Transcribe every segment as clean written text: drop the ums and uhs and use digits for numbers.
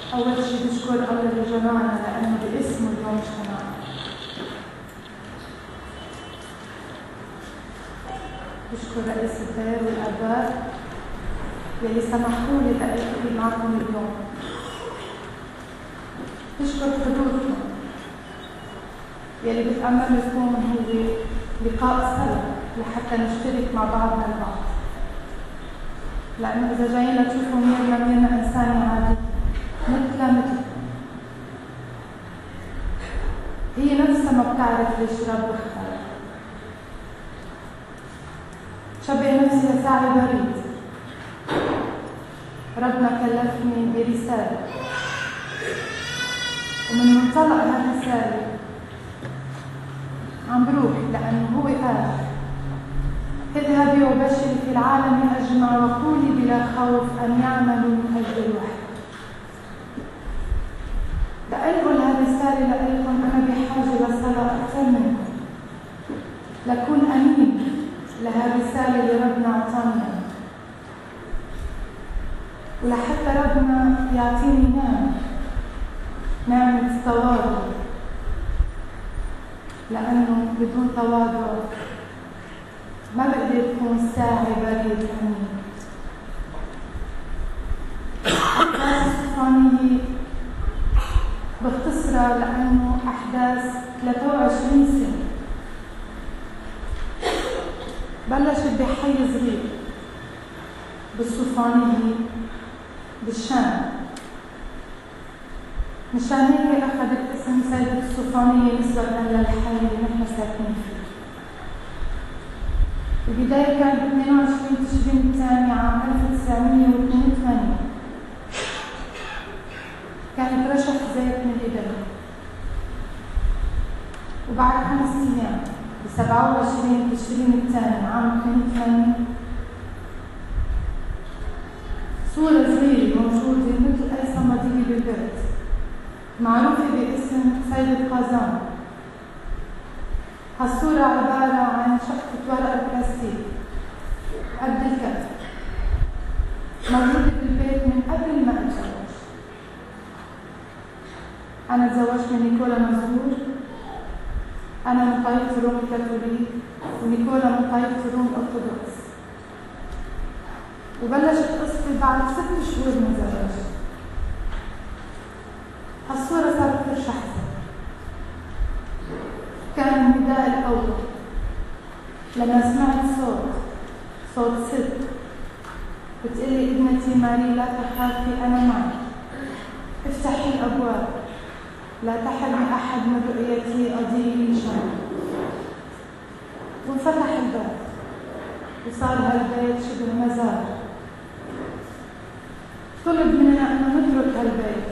أول شيء بشكر الله اللي جمعنا لأنه باسمه اليوم اجتمعنا. بشكر رئيس الدير والآباء يلي سمحوا لي ألتقي معكم اليوم. بشكر حضوركم يلي بتأمل يكون هو لقاء صلة لحتى نشترك مع بعضنا البعض، لأنه إذا جايين لتشوفوا ميرنا إنسانة عادية مثل هي نفسها ما بتعرف ليش رب اختارها. شبه نفسي لساعي بريد، ربنا كلفني برسالة، ومن منطلق هالرسالة عم بروح لأنه هو قال اذهبي وبشري في العالم أجمع وقولي بلا خوف أن يعملوا من أجل الوحي. لأنقل هالرسالة لإلكم أنا بحاجة لصلاة أكثر منكم، لكون أمين لهالرسالة اللي ربنا أعطاني، ولحتى ربنا يعطيني نعمة التواضع، لأنه بدون تواضع ما بقدر يكون ساعي بريد أمين. أحداث الصوفانية باختصرها لأنه أحداث 23 سنة بلشت بحي صغير بالصوفانية بالشام، مشان هيك أخذت اسم سيدة الصوفانية نسبة للحي اللي نحن ساكنين فيه. البداية كانت ب 22 تشرين الثاني عام 1982، كانت رشح زيت من الإبل، وبعد 5 أيام ب 27 تشرين الثاني عام 82 صورة صغيرة موجودة مثل أي صمدية بالبيت معروفة باسم سيدة قازان. هالصورة عبارة عن شقفة ورق بلاستيك قد الكف موجودة بالبيت من قبل ما أتزوج. أنا تزوجت من نيكولا مزهور، أنا من طائفة روم الكاثوليك ونيكولا من طائفة روم الأرثوذكس، وبلشت قصتي بعد 6 شهور من زواجي. هالصورة صارت ترشح كان النداء الأول لما سمعت صوت ست بتقلي ابنتي ماري لا تخافي أنا معك، افتحي الأبواب، لا تحرمي أحد من رؤيتي أضيء شمع. وانفتح الباب وصار هالبيت شبه مزار. طلب مننا أن نترك هالبيت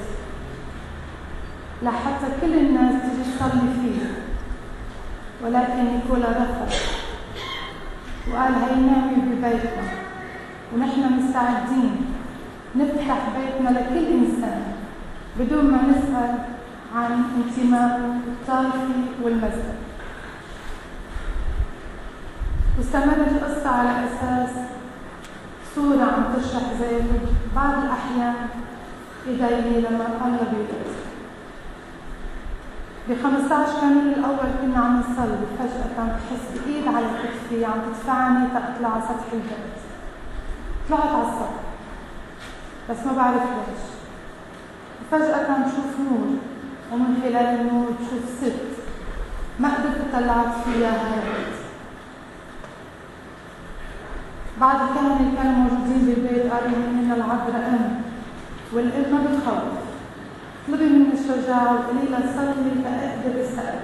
لحتى كل الناس تجي تصلي فيه، ولكن نيكولا رفض وقال هي نعمة ببيتنا ونحن مستعدين نفتح بيتنا لكل إنسان بدون ما نسأل عن انتمائه الطائفي والمذهب. واستمرت القصة على أساس صورة عم تشرح زيته بعض الأحيان إيديني لما الله بيقول. ب 15 كانون الأول كنا عم نصلي، فجأة بحس بإيد على كتفي عم تدفعني تطلع على سطح البيت. طلعت على السطح بس ما بعرف ليش، وفجأة بشوف نور، ومن خلال النور بشوف ست ما قدرت طلعت فيها هالبيت. بعد الكهنة اللي كانوا موجودين بالبيت قالوا إن العذراء والإبن ما بتخوف، طلبي مني الشجاعة وقولي لها صلي لأقدر أسأل.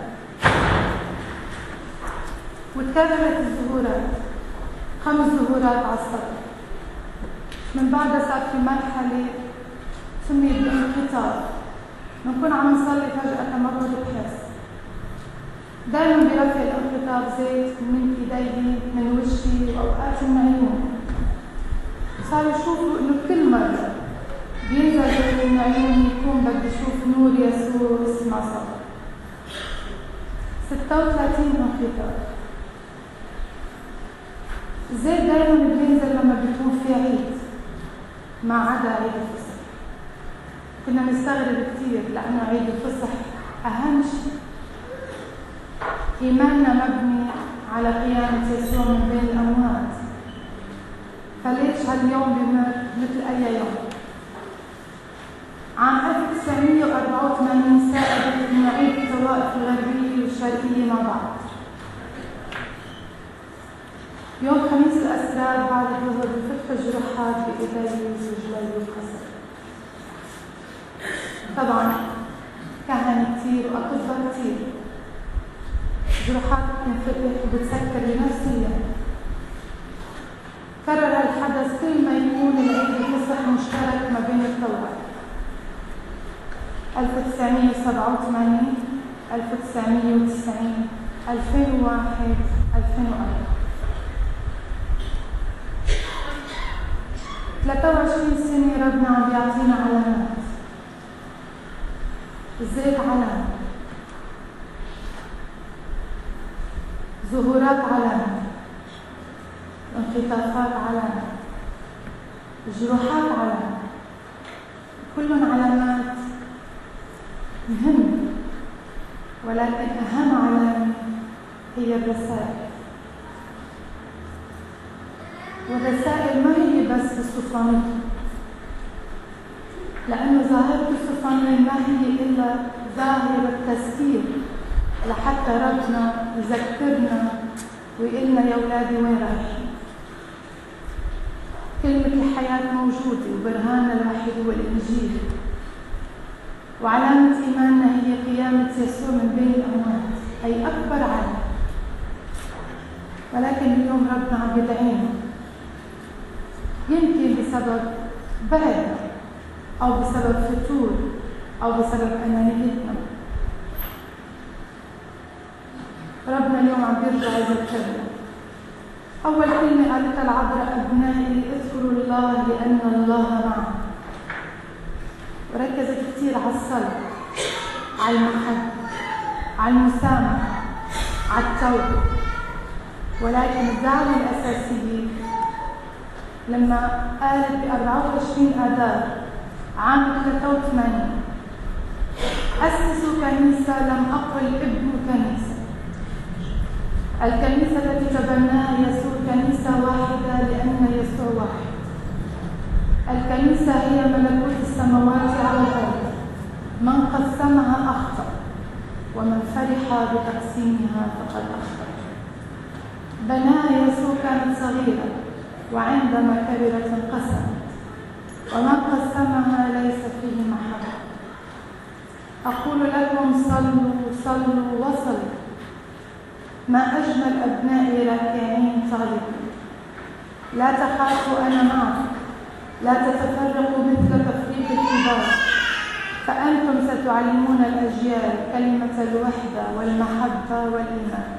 وتكررت الظهورات 5 ظهورات على السطح. من بعدها صار في مرحلة سميت بالانقطاع، بنكون عم نصلي فجأة ما بحس. دائما برفع الانقطاع زيت من ايدي من وشي واوقات من عيوني. صاروا يشوفوا انه كل مرة بينزل زيت من عيوني يكون بدي اشوف نور يسوع واسمع صوت. 36 انقطاع. الزيت دائما بينزل لما بيكون في عيد ما عدا عيد الفصح. كنا نستغرب كتير لأنه عيد الفصح أهم شيء. إيماننا مبني على قيامة يسوع من بين الأموات، فليش هاليوم بمر مثل أي يوم؟ عام 1984 ساعدت إنه عيد الطوائف الغربية والشرقية مع بعض. يوم خميس الأسرار بعد الظهر بفتح الجروحات بإيدي ورجلي وقصر. طبعا كهنة كتير وأطباء كتير، جروحات بتنفتح وبتسكر بنفس اليوم. كرر الحدث كل ما يكون العيد الفصح مشترك ما بين الطوائف. 1987 1990 2001 2004 23 سنة ربنا عم بيعطينا علامات. الزيت علامة، ظهورات علامة، انخطافات علامة، جروحات علامة، كلهم علامات مهمة، ولكن أهم علامة هي الرسائل. والرسائل ما هي بس بالصفانية، لأنه ظاهرة الصفانية ما هي إلا ظاهرة تذكير لحتى ربنا يذكرنا ويقلنا يا أولادي وين رايحين. كلمة الحياة موجودة وبرهاننا الوحيد هو الإنجيل، وعلامة إيماننا هي قيامة يسوع من بين الأموات، أي أكبر علامة. ولكن اليوم ربنا عم يدعينا، يمكن بسبب بعدنا أو بسبب فتور أو بسبب أنانيتنا. ربنا اليوم عم بيرجع يذكرنا. أول كلمة قالتها العذراء: أبنائي اذكروا الله لأن الله معنا. وركزت كثير على الصلاة، على المحبة، على المسامحة، على التوبة. ولكن الدعوة الأساسية لما قالت ب 24 آذار عام 83: أسسوا كنيسة لم أقل ابنوا كنيسة. الكنيسة التي تبناها يسوع كنيسة واحدة لأن يسوع واحد. الكنيسة هي ملكوت السماوات على الأرض، من قسمها أخطأ ومن فرح بتقسيمها فقد أخطأ. بناها يسوع كانت صغيرة وعندما كبرت انقسمت، ومن قسمها ليس فيه محبة. أقول لكم صلوا صلوا وصلوا، ما أجمل أبنائي راكعين طالبين. لا تخافوا أنا معكم، لا تتفرقوا مثل تفريق الكبار، فأنتم ستعلمون الأجيال كلمة الوحدة والمحبة والإيمان.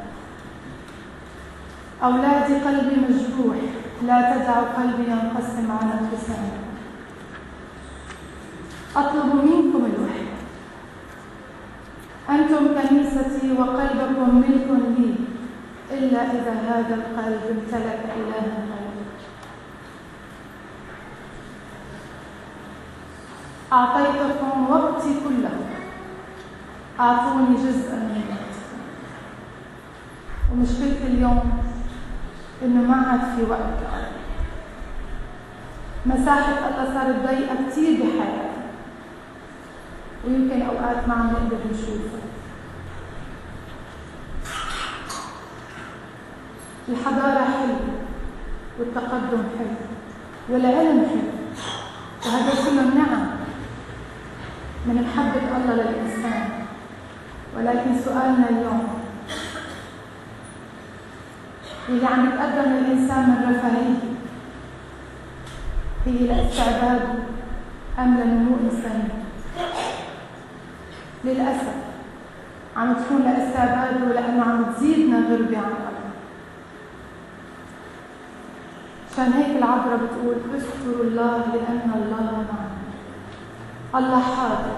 أولادي قلبي مجروح، لا تدعوا قلبي ينقسم على انقسام. أطلب منكم الوحدة. أنتم كنيستي وقلبكم ملك لي، إلا إذا هذا القلب امتلك إلها غيره. أعطيتكم وقتي كله، أعطوني جزءا من وقتكم. ومشكلة اليوم إنه ما عاد في وقت لله. مساحة الله صارت ضيقة كتير بحياتنا، ويمكن أوقات ما عم نقدر نشوفها. الحضارة حلوة والتقدم حلو والعلم حلو، وهذا كله نعم من محبة الله للإنسان. ولكن سؤالنا اليوم: اللي عم يتقدم الإنسان من رفاهية هي لاستعباد أم لنمو إنساني؟ للأسف عم تكون لاستعباد، ولأنه عم تزيدنا غربة عن الله. عشان هيك العذراء بتقول: اذكروا الله لأن الله معنا. الله حاضر.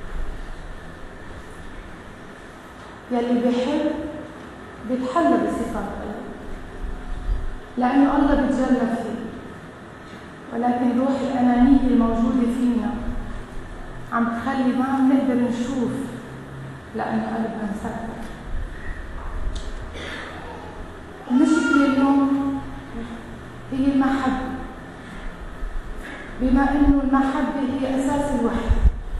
يلي بيحب بيتحلى بصفات الله، لأنه الله بيتجلى فيه. ولكن روح الأنانية الموجودة فينا عم تخلي ما عم نقدر نشوف لأنه قلبنا مسكر. المشكلة اليوم هي المحبة، بما إنه المحبة هي أساس الوحدة.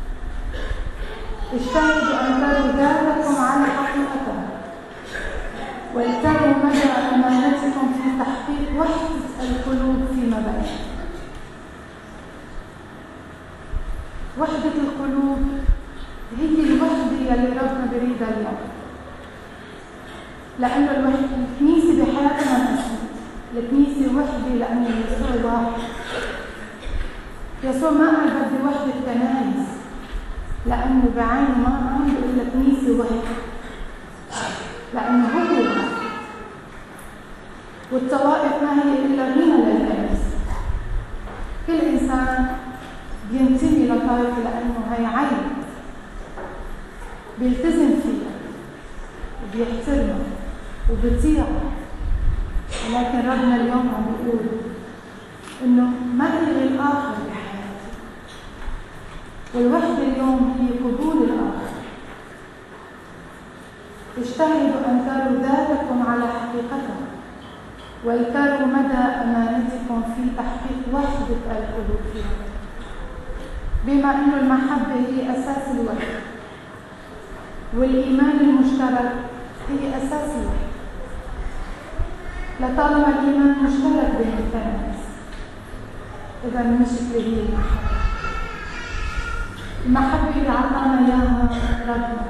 اجتهدوا أن تروا ذاتكم على حقيقتها، ولتروا مدى أمانتكم في تحقيق وحدة القلوب فيما بينهم. وحدة القلوب هي الوحدة يلي ربنا بريدها اليوم، لأنه الكنيسة بحياتنا نحن، الكنيسة وحدة لأنه يسوع واحد. يسوع ما قال بدي وحدة كنايس، لأنه بعينه ما عم بيقول الكنيسة وحدة، لأنه هو واحد. والطوائف ما هي إلا غنى للكنيسة. كل إنسان بينتمي لطائفة لأنه هي عين بيلتزم فيها وبيحترمها وبيطيعها. ولكن ربنا اليوم عم بيقول إنه ما إلغي الآخر بحياتي، والوحدة اليوم هي قبول الآخر. اجتهدوا أن تروا ذاتكم على حقيقتها، ولتروا مدى أمانتكم في تحقيق وحدة القلوب فيها، بما أن المحبة هي أساس الوحدة، والإيمان المشترك هي أساس الوحدة. لطالما الإيمان مشترك بين الناس، إذا المشكلة هي المحبة. المحبة اللي عطانا إياها ربنا،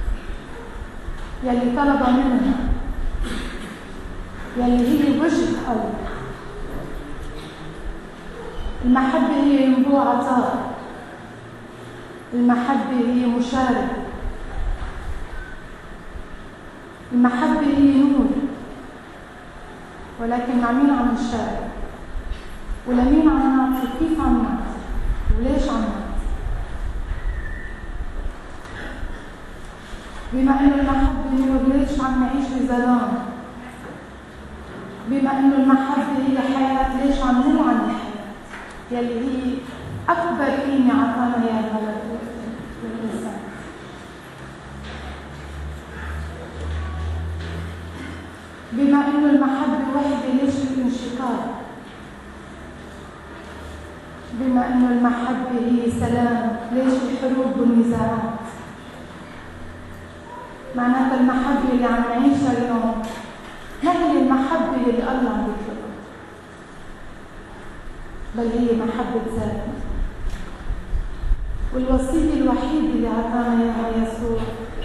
يلي طلب مننا، يلي هي وجه قلب. المحبة هي ينبوع عطاء، المحبة هي مشاركة، المحبة هي نور. ولكن مع مين عم نشارك؟ ولمين عم نعطي؟ كيف عم نعطي؟ وليش عم نعطي؟ بما انه المحبة نور، ليش عم نعيش بظلام؟ بما انه المحبة هي حياة، ليش عم نلعن الحياة يلي هي أكبر قيمة عطانا إياها للإنسان؟ بما إنه المحبة وحدة، ليش الانشقاق؟ بما إنه المحبة هي سلام، ليش الحروب والنزاعات؟ معناتها المحبة اللي عم نعيشها اليوم ما هي المحبة اللي الله عم بيطلبها، بل هي محبة ذاتنا. والوصية الوحيدة اللي عطانا إياها يسوع: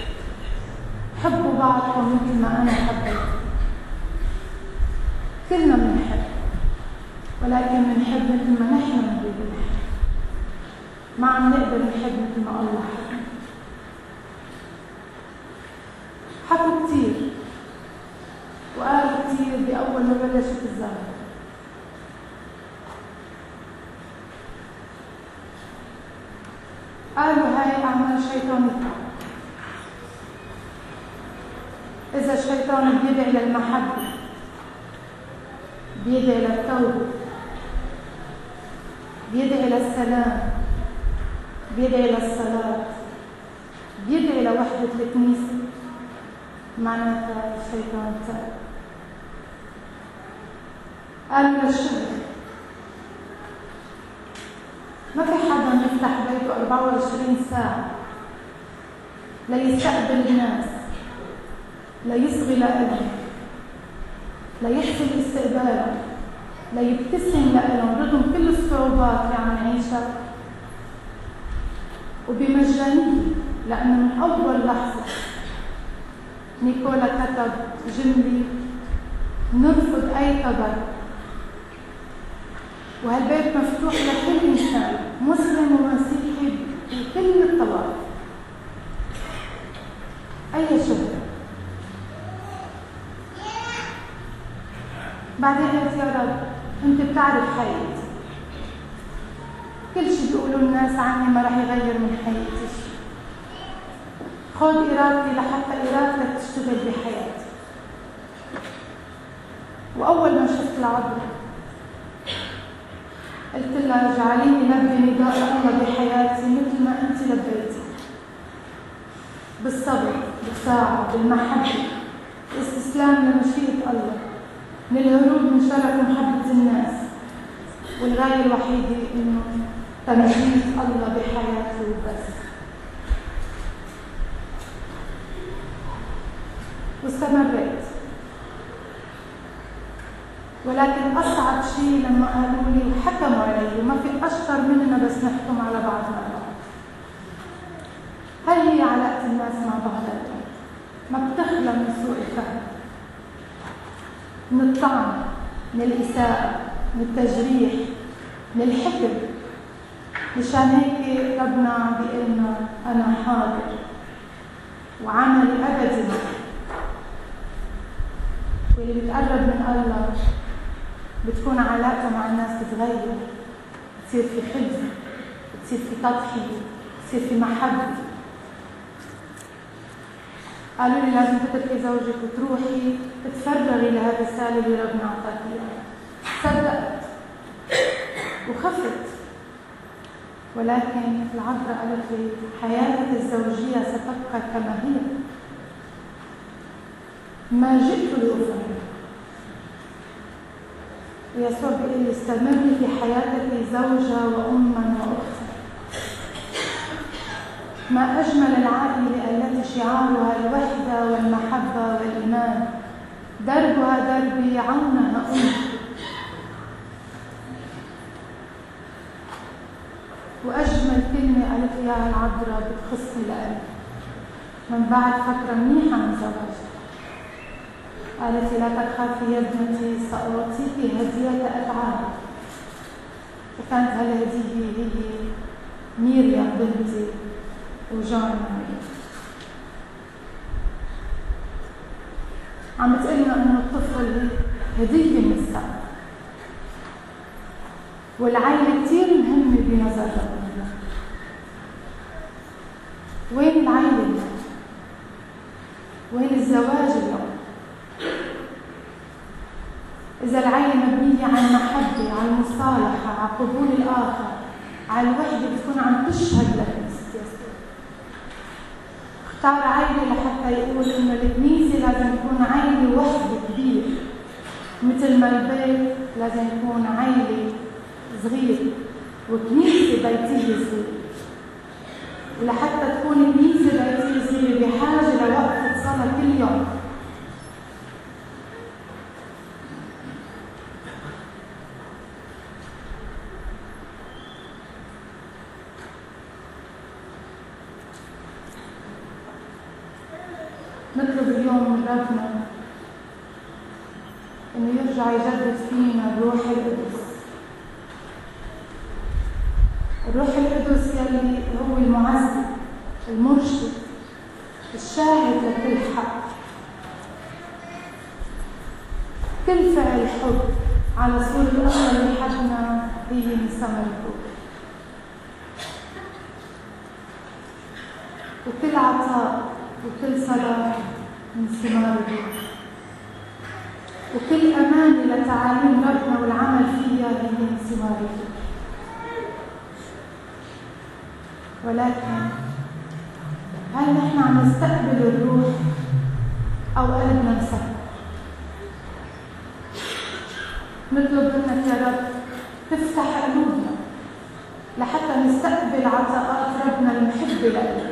حبوا بعضكم مثل ما أنا حبيت. كلنا بنحب، ولكن بنحب مثل ما نحن بنحب، ما عم نقدر نحب مثل ما الله حب. حكوا كتير وقالوا كتير بأول ما بلشت الزهرة. قالوا هاي أعمال شيطان. إذا الشيطان بيدعي للمحبة، بيدعي للتوبة، بيدعي للسلام، بيدعي للصلاة، بيدعي لوحدة الكنيسة، معناتها الشيطان تاب. قالوا للشغل، ما في حدا يفتح بيته 24 ساعة ليستقبل الناس، ليصغي لهم، ليحسن استقبالهم، ليبتسم لهم رغم كل الصعوبات اللي عم نعيشها، وبمجانية. لأنه من أول لحظة نيكولا كتب جملة: نرفض أي تبرع، وهالبيت مفتوح لكل إنسان مسلم ومسيحي بكل الطوائف، أي شغل. بعدين قلت: يا رب أنت بتعرف حياتي، كل شيء بيقولوا الناس عني ما رح يغير من حياتي شيء. خذ إرادتي لحتى إرادتك تشتغل بحياتي. وأول ما شفت العذراء قلت لها: اجعليني لبي نداء الله بحياتي مثل ما أنت كنيسة بيتي بالصبر، بالطاعة، بالمحبة، الاستسلام لمشيئة الله، من الهروب من شر ومحبة الناس، والغاية الوحيدة إنه تمجيد الله بحياتي وبس. واستمريت، ولكن أصعب شيء لما قالوا لي وحكموا علي، وما في أشطر مننا بس نحكم على بعضنا البعض. هل هي علاقة الناس مع بعضها؟ ما بتخلى من سوء الفهم، من الطعن، من الإساءة، من التجريح، من الحكم. مشان هيك ربنا عم بيقلنا أنا حاضر وعملي أبدي معك. واللي بتقرب من الله بتكون علاقته مع الناس بتتغير، بتصير في خدمة، بتصير في تضحية، بتصير في محبة. قالوا لي لازم تتركي زوجك وتروحي تتفرغي لهالرسالة اللي ربنا أعطاك إياها. صدقت وخفت، ولكن العذراء قالت لي حياتك الزوجية ستبقى كما هي. ما جئت لأفرغ. ويسوع بيقول لي استمري في حياتك زوجة وأما وأختا. ما أجمل العائلة التي شعارها الوحدة والمحبة والإيمان، دربها دربي عونها أمي. وأجمل كلمة قالت إياها العذراء بتخصني لقلبي من بعد فترة منيحة من زواجي. قالت لي لا تخافي يا ابنتي، سأعطيك هدية أفعال. وكانت هالهدية هي ميريام بنتي وجون ماري. عم تقلنا إنه الطفل هدية من السماء، والعائلة كتير مهمة بنظر ربنا. وين العائلة اليوم؟ وين الزواج اليوم؟ إذا العائلة مبنية على المحبة، على المصالحة، على قبول الآخر، على الوحدة، بتكون عم تشهد لكنيسة يسوع. اختار عائلة لحتى يقول إنه الكنيسة لازم تكون عائلة وحدة كبيرة، مثل ما البيت لازم يكون عائلة صغير وكنيسة بيتية صغيرة. ولحتى تكون كنيسة بيتية صغيرة بحاجة لوقفة صلاة كل يوم. نطلب اليوم من ربنا إنه يرجع يجدد فينا الروح القدس. الروح القدس يلي هو المعزي، المرشد، الشاهد لكل حق. كل فعل حب على صورة الله اللي حدنا هي من ثمر الروح. وكل عطاء وكل صلاة من ثمار الروح. وكل أمانة لتعاليم ربنا والعمل فيها هي من ثمار الروح. ولكن هل نحن عم نستقبل الروح أو قلبنا مسكر؟ نطلب منك يا رب تفتح قلوبنا لحتى نستقبل عطاءات ربنا المحبة لنا.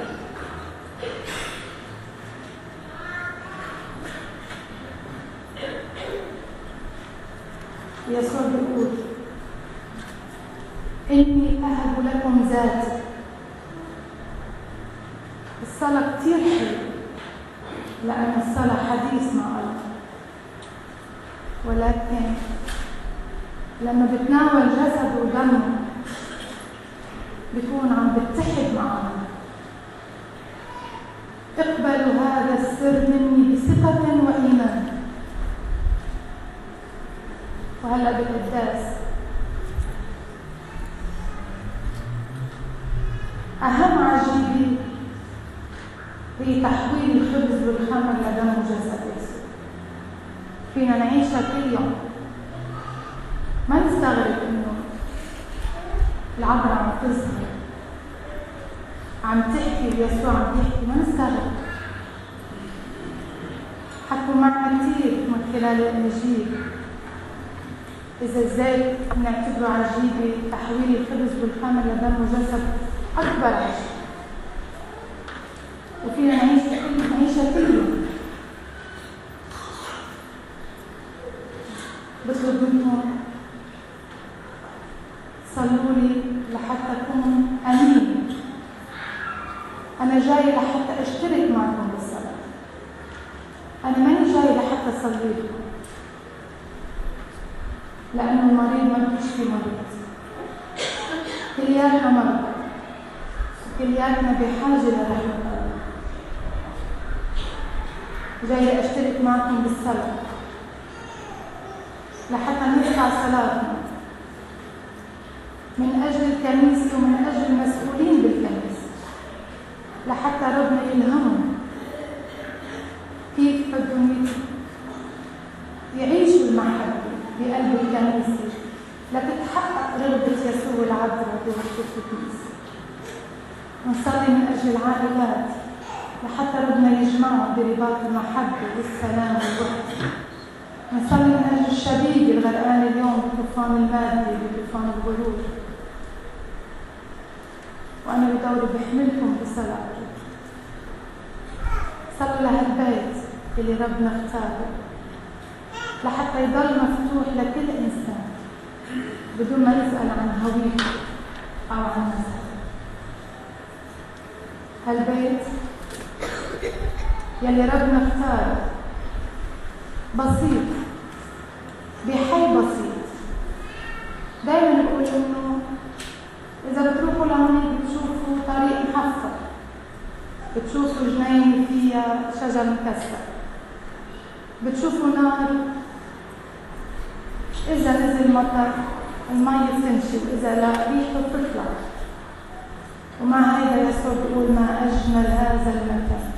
يسوع بيقول إني أهب لكم ذاتي. الصلاة كتير حلوة لأن الصلاة حديث مع الله، ولكن لما بتناول جسد ودمه بيكون عم بتحد مع الله. اقبلوا هذا السر مني بثقة وإيمان. وهلا بالقداس أهم عجيبة هي تحويل الخبز والخمر لدم وجسد يسوع. فينا نعيشها كل يوم، ما نستغرب إنه العبرة عم تظهر، عم عم تحكي ويسوع عم يحكي، ما نستغرب. حكوا معنا كثير من خلال الإنجيل. إذا الزيت بنعتبره عجيبة، تحويل الخبز والخمر لدم وجسد أكبر عجيب، وفينا نعيش معيشة كلها. بطلب منكم صلوا لي لحتى أكون أمين. أنا جاي لحتى أشترك معكم بالصلاة، أنا ماني جاي لحتى أصلي لكم، لأنه المريض ما بيشفي مريض، كلياتنا مرضى، كلياتنا بحاجة لرحمة الله. جاي أشترك معكم بالصلاة لحتى نرفع صلاتنا من أجل الكنيسة ومن أجل المسؤولين بالكنيسة، لحتى ربنا يلهمهم كيف بدهم يعيشوا المحبة بقلب الكنيسة لتتحقق رغبة يسوع العذراء بوقت الكنيسة. ونصلي من أجل العائلات لحتى ربنا يجمعهم برباط المحبة والسلام والوحدة. نصلي من أجل الشبيب الغرقان اليوم بطوفان المادة وبطوفان الغرور، وأنا بدوري بحملكم بصلاتي. صلوا لهالبيت اللي ربنا اختاره لحتى يضل مفتوح لكل إنسان بدون ما يسأل عن هويته أو عن نفسه. هالبيت يلي ربنا اختاره بسيط، بحي بسيط. دايما نقول إنه إذا بتروحوا لهون بتشوفوا طريق محفر، بتشوفوا جنينة فيها شجر مكسر، بتشوفوا نار إذا نزل مطر المي تنشي وإذا لا ريحه تطلع. ومع هذا يسوع بيقول ما أجمل هذا المكان.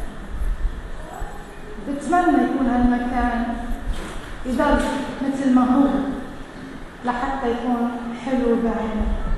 بتمنى يكون هالمكان يضل مثل ما هو لحتى يكون حلو بعينه.